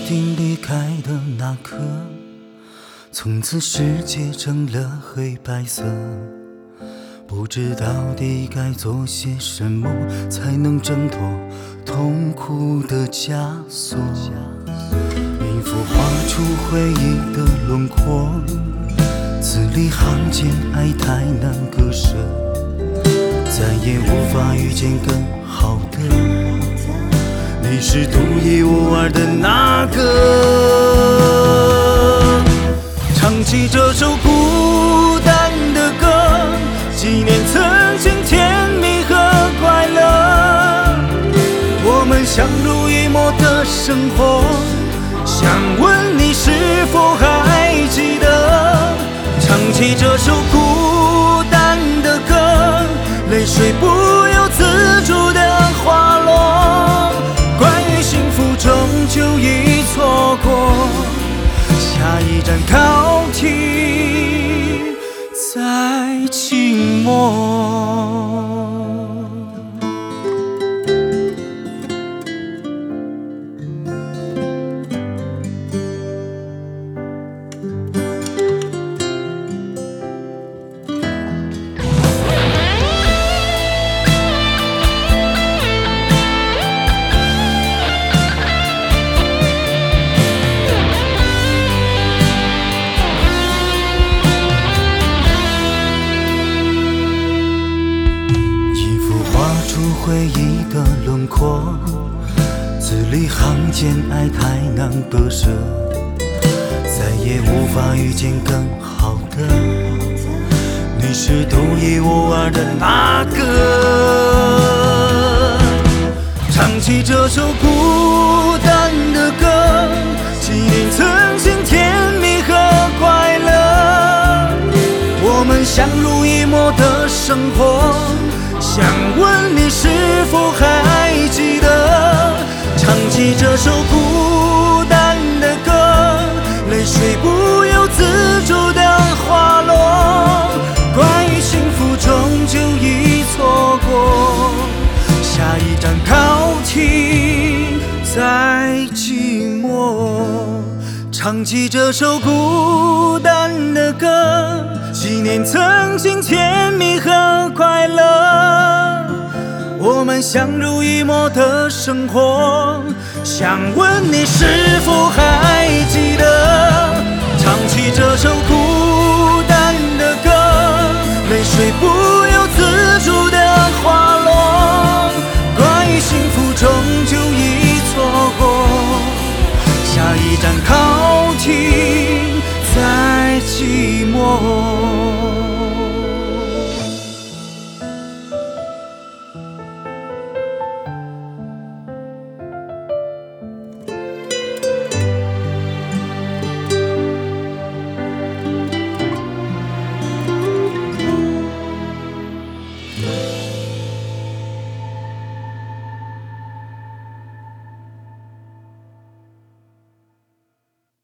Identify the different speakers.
Speaker 1: 定离开的那刻，从此世界成了黑白色，不知到底该做些什么，才能挣脱痛苦的枷锁。音符画出回忆的轮廓，字里行间爱太难割舍，再也无法遇见更好的。你是独一无二的那个。唱起这首孤单的歌，纪念曾经甜蜜和快乐。我们相濡以沫的生活，想问你是否还记得？唱起这首孤单的歌，泪水不由自主地滑落。关于幸福终究已错过，下一站靠停在静默。回忆的轮廓，字里行间爱太难割舍，再也无法遇见更好的。你是独一无二的那个。唱起这首孤单的歌，纪念曾经甜蜜和快乐。我们相濡以沫的生活，想问你是否还记得？唱起这首孤单的歌，泪水不由自主地滑落。关于幸福终究已错过，下一站靠停在寂寞。唱起这首孤单的歌，纪念曾经甜蜜和快乐。我们相濡以沫的生活，想问你是否还记得？唱起这首孤单的歌，泪水不